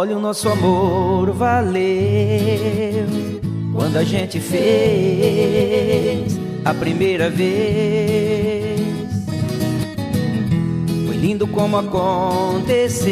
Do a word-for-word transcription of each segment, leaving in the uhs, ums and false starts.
Olha, o nosso amor valeu quando a gente fez a primeira vez. Foi lindo como aconteceu,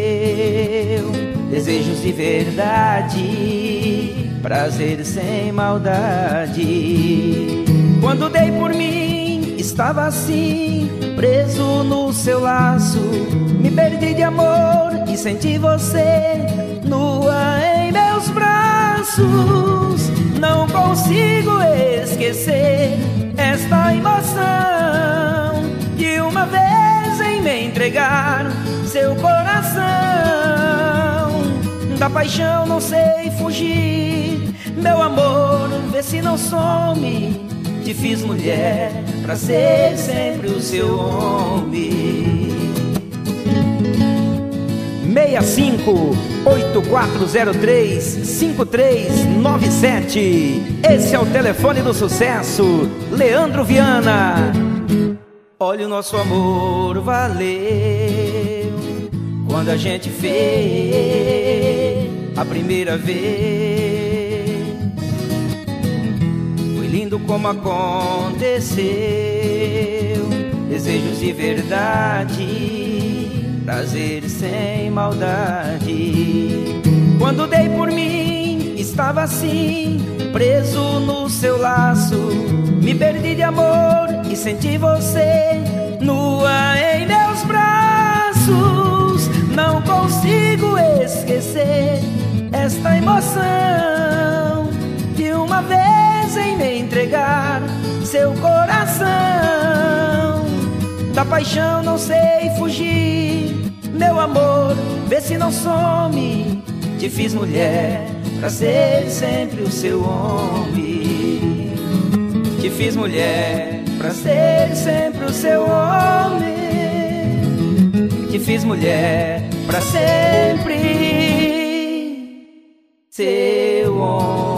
desejos de verdade, prazer sem maldade. Quando dei por mim, estava assim, preso no seu laço. Me perdi de amor e senti você nua em meus braços. Não consigo esquecer esta emoção de uma vez em me entregar seu coração. Da paixão não sei fugir, meu amor, vê se não some. Te fiz mulher pra ser sempre o seu homem. seis cinco oito quatro zero três cinco três nove sete. Esse é o telefone do sucesso, Leandro Viana. Olha, o nosso amor valeu quando a gente fez a primeira vez. Foi lindo como aconteceu, desejos de verdade, prazer sem maldade. Quando dei por mim, estava assim, preso no seu laço. Me perdi de amor e senti você nua em meus braços. Não consigo esquecer esta emoção de uma vez em me entregar seu coração. Da paixão não sei fugir, meu amor, vê se não some. Te fiz mulher pra ser sempre o seu homem. Te fiz mulher pra ser sempre o seu homem. Te fiz mulher pra sempre seu homem.